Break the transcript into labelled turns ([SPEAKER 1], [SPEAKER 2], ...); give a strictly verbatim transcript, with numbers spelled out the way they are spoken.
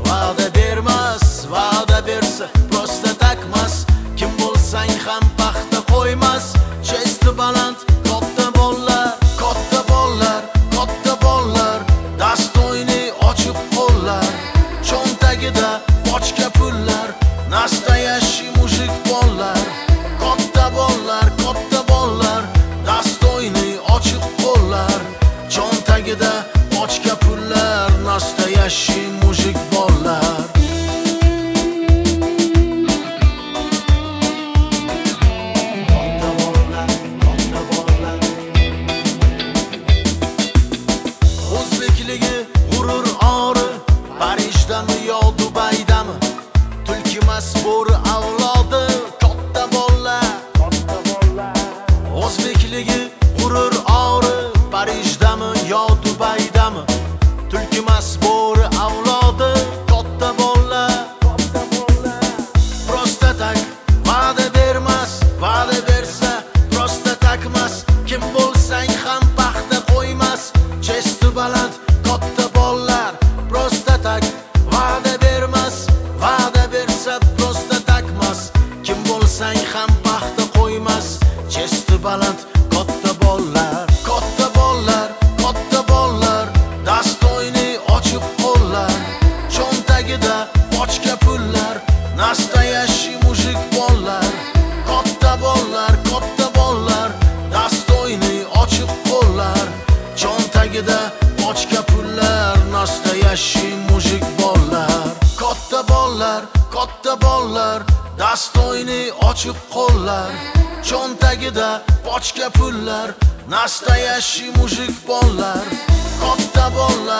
[SPEAKER 1] va'da bermas, va'da bersa prosta takmas. Kim bo'lsang ham paxta qo'ymas. Chesti baland katta bollar, katta bollar, katta bollar, dastoyni ochib qo'llar, cho'ntagida bochka pullar, nastoyashi mujik bollar, katta bollar, katta bollar, dastoyni ochib qo'llar, cho'ntagida bochka pullar, nastoyashi mujik bollar. G'urur ori Parijdami yo Dubaydami, tulkimas bo'ri avlodi katta bollar, katta bollar. O'zbekligi g'urur ori Parijdami yo Dubaydami, tulkimas bo'ri avlodi katta bollar, katta bollar. Prosta tak, va'da bermas, va'da bersa prosta takmas. Kim bo'lsang ham paxta qo'ymas. Chesti baland katta bollar, prosta tak, va'da bermas, va'da bersa prosta takmas. Kim bo'lsang ham paxta qo'ymas. Chesti baland katta bollar, katta bollar, katta bollar, dastoyni ochib qo'llar, cho'ntagida bochka pullar, nastoyashi mujik bollar, katta bollar, katta bollar, dastoyni ochib qo'llar, cho'ntagida bochka pullar, nastoyashi mujik bollar. Katta bollar, katta bollar, dastoyni ochib qo'llar, cho'ntagida bochka pullar, nastoyashi mujik bollar, katta bollar.